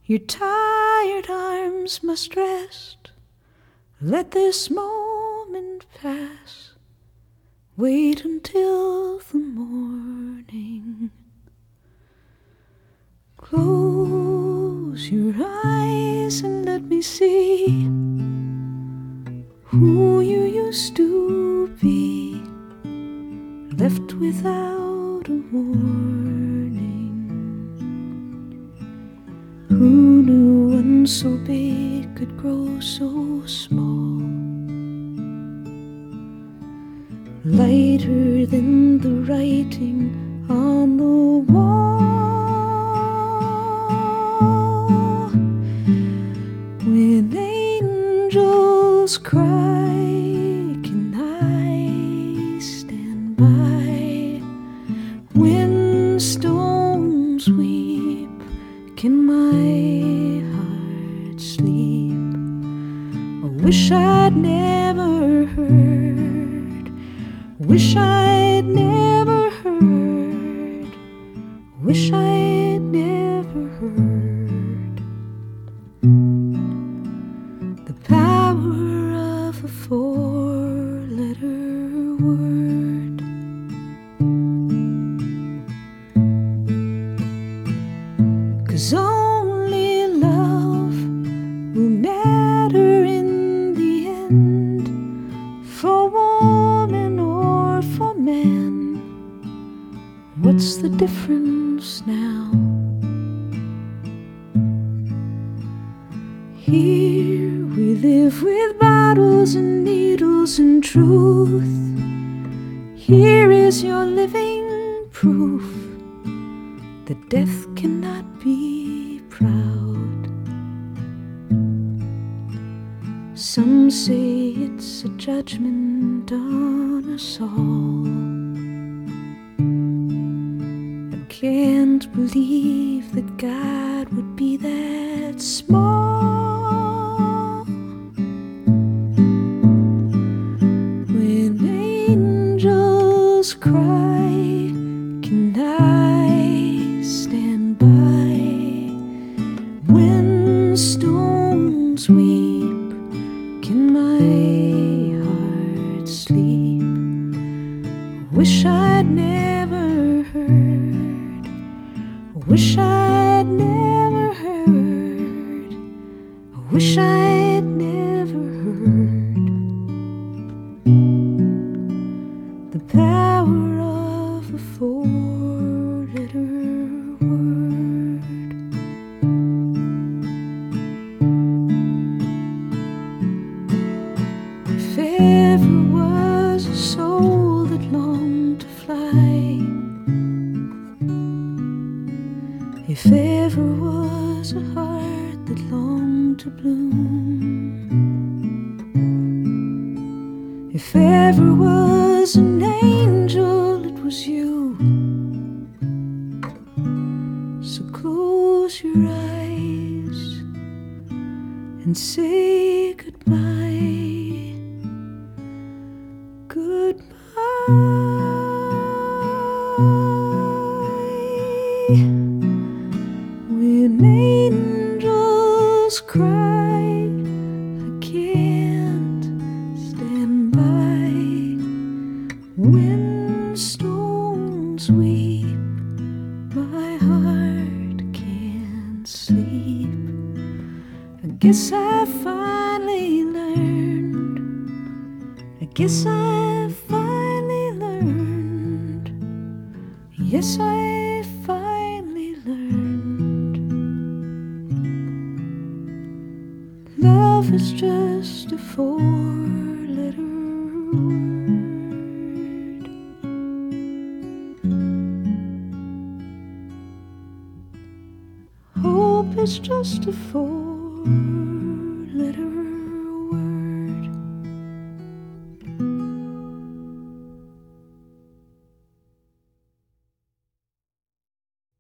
Your tired arms must rest. Let this moment pass. Wait until the morning. Close your eyes and let me see who you used to be, left without a warning. Who knew one so big could grow so small, lighter than the writing on the wall. When angels cry, can I stand by? When stones weep, can my heart sleep? I wish I'd never heard, wish I'd never heard, wish I'd never heard the power of a four-letter word. 'Cause only love will matter in the end, for woman or for man. What's the difference now? Here we live with bottles and needles and truth. Here is your living proof that death cannot be proud. Some say it's a judgment on us all. I can't believe that God would be that small. When angels cry, can I stand by? When stones weep, can my heart sleep? Wish I'd never heard, wish I'd never heard, wish I'd never heard the power of a four-letter word. If ever was a soul that longed to fly, if ever was a heart that longed to bloom, if ever was an angel, it was you. So close your eyes and say goodbye, goodbye. When angels cry, I can't stand by. When stones weep, my heart can't sleep. I guess I finally learned, I guess I finally learned, yes, I finally learned. Love is just a four-letter word. Hope is just a four-letter